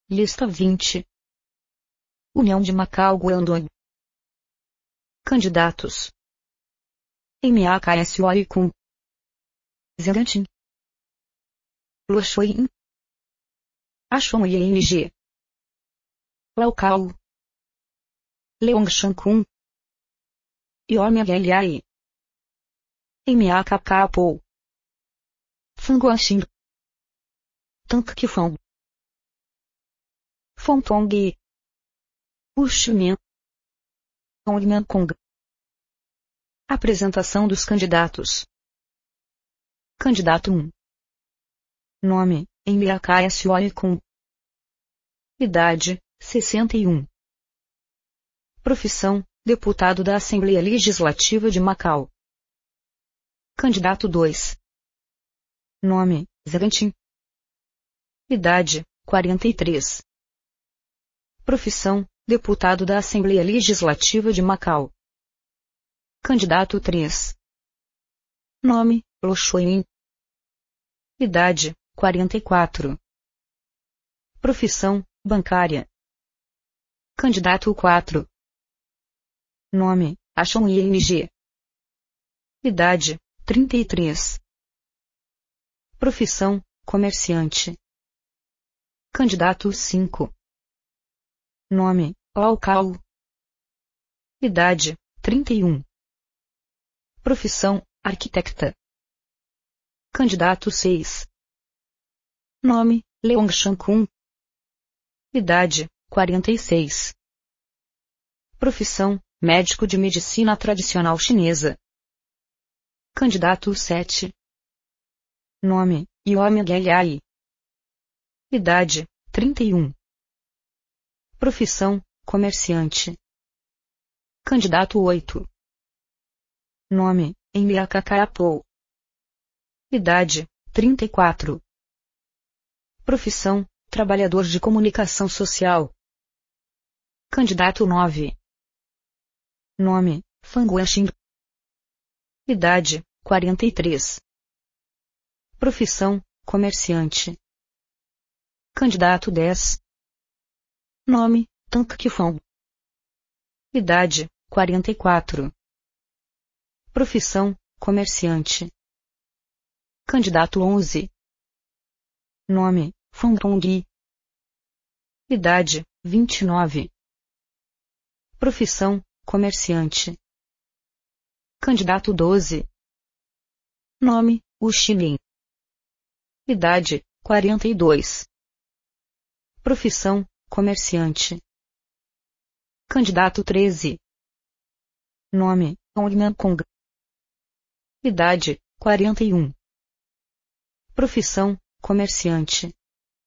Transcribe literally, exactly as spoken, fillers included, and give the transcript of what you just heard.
Lista vinte. União de Macau Guangdong. Candidatos: M A K S O I com Zhegantin, Luo Shuyin, Ashon I N G, Lao Cao, Leongshan Kun, Yomeng L A I, M A K K Pou, Fan Guanxin, Tank Qifeng, Fong Tong, Wu Shimin, Ongmen Kong. Apresentação dos candidatos. Candidato um. Nome: M A K S O I com. Idade: sessenta e um. Profissão: deputado da Assembleia Legislativa de Macau. Candidato dois. Nome: Zhegantin. Idade: quarenta e três. Profissão: deputado da Assembleia Legislativa de Macau. Candidato três. Nome: Luo Shuyin. Idade: quarenta e quatro. Profissão: bancária. Candidato quatro. Nome: Ashon I N G. Idade: trinta e três. Profissão: comerciante. Candidato cinco. Nome: Lao Cao. Idade: trinta e um. Profissão: arquitecta. Candidato seis. Nome: Leongshan Kun. Idade: quarenta e seis. Profissão: médico de medicina tradicional chinesa. Candidato sete. Nome: Yomeng L A I. Idade: trinta e um. Profissão: comerciante. Candidato oito. Nome: M A K K Pou. Idade: trinta e quatro. Profissão: trabalhador de comunicação social. Candidato nove. Nome: Fan Guanxin. Idade: quarenta e três. Profissão: comerciante. Candidato dez. Nome: Tank Qifeng. Idade: quarenta e quatro. Profissão: comerciante. Candidato onze. Nome: Fong Tong. Idade: vinte e nove. Profissão: comerciante. Candidato doze. Nome: Wu Shimin. Idade: quarenta e dois. Profissão: comerciante. Candidato treze. Nome: Ongmen Kong. Idade: quarenta e um. Profissão: comerciante.